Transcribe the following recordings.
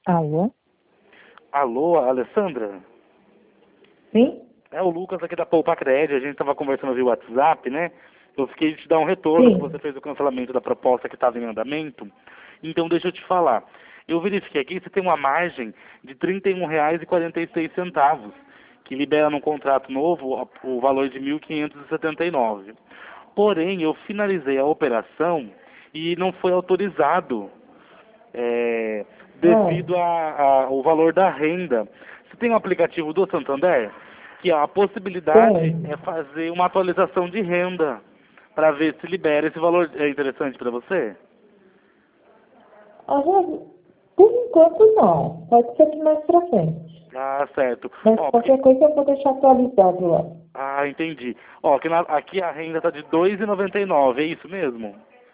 Alô? Alô, Alessandra? Sim? É o Lucas aqui da Poupa Cred, a gente estava conversando via WhatsApp, né? Eu fiquei de te dar um retorno que você Sim. fez o cancelamento da proposta que estava em andamento. Então deixa eu te falar. Eu verifiquei aqui, você tem uma margem de R$ 31,46, que libera num contrato novo o valor de 1.579. Porém, eu finalizei a operação e não foi autorizado é, Ah, devido ao valor da renda. Você tem um aplicativo do Santander? Que a possibilidade tem. é fazer uma atualização de renda para ver se libera. Esse valor é interessante para você? Ah, por enquanto não. Pode ser que mais pra frente. Ah, certo. Mas Ó, porque... qualquer coisa eu vou deixar atualizado lá. Ah, entendi. Ó, aqui a renda está de R$ 2,99, é isso mesmo?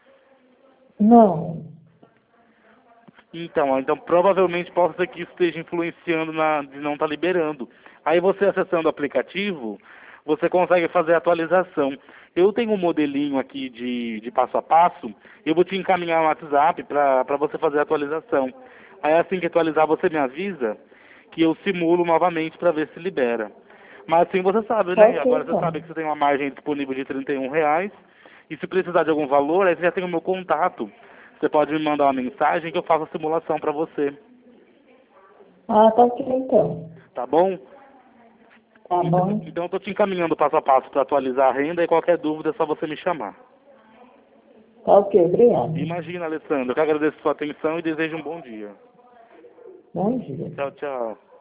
Não. Então provavelmente possa ser que isso esteja influenciando de não estar liberando. Aí você acessando o aplicativo, você consegue fazer a atualização. Eu tenho um modelinho aqui de passo a passo, eu vou te encaminhar no WhatsApp para você fazer a atualização. Aí assim que atualizar você me avisa que eu simulo novamente para ver se libera. Mas assim você sabe, Tá né? ok, Agora você sabe então. que você tem uma margem disponível de R$ 31. E se precisar de algum valor, aí você já tem o meu contato. Você pode me mandar uma mensagem que eu faço a simulação para você, Ah, tá ok, então. tá bom? Tá Então, bom. então eu estou te encaminhando passo a passo para atualizar a renda e qualquer dúvida é só você me chamar. Tá ok, obrigado. Imagina, Alessandro, eu que agradeço a sua atenção e desejo um bom dia. Bom dia. Tchau, tchau.